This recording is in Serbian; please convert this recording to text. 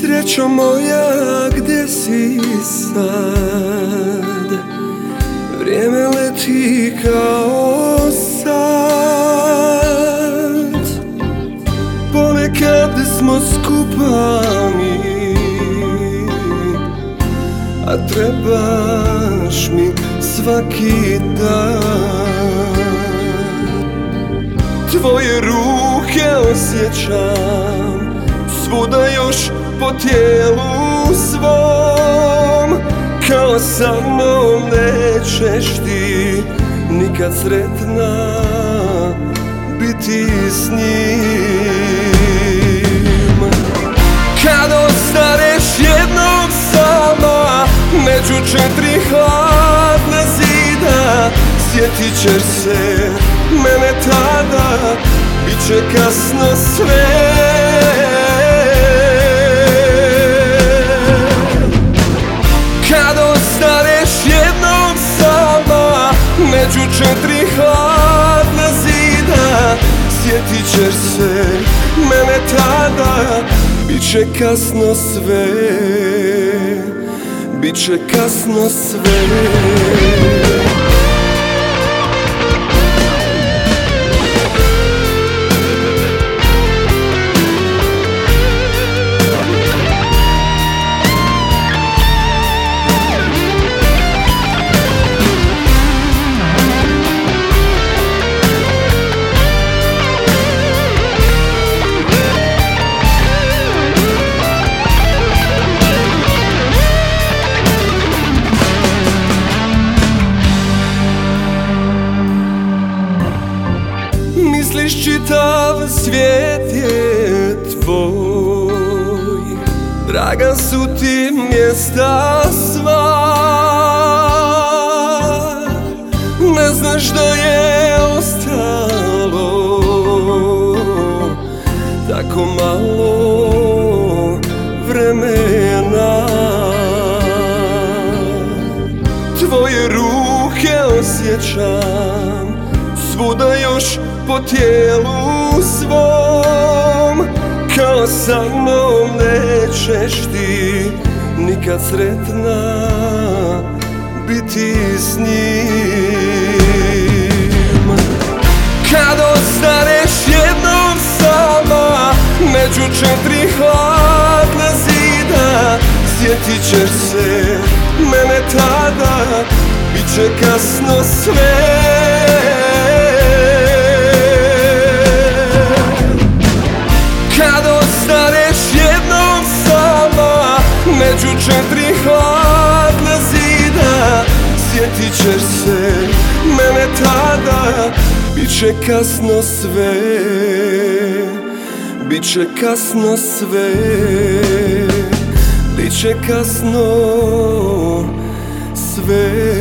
Srećo moja, gdje si sad? Vrijeme leti kao sad. Ponekad smo skupa mi, a trebaš mi svaki dan. Tvoje ruke osjećam svuda još po tijelu svom. Kao sa mnom nećeš ti nikad sretna biti s njim. Kad ostaneš jednom sama među četiri hladna zida, sjetit ćeš se mene tada, bit će kasno sve. Kad ostaneš jednom sama među četiri hladna zida, sjetit ćeš se mene tada, bit će kasno sve, bit će kasno sve. Misliš čitav svijet je tvoj, draga su ti mjesta sva. Ne znaš da je ostalo tako malo vremena. Tvoje ruke osjećam svuda još po tijelu svom. Kao sa mnom nećeš ti nikad sretna biti s njim. Kad ostaneš jednom sama među četiri hladna zida, sjetit ćeš se mene tada, bit će kasno sve. Kad ostaneš jednom sama među četiri hladna zida, sjetit ćeš se mene tada, bit će kasno sve, bit će kasno sve, bit će kasno sve.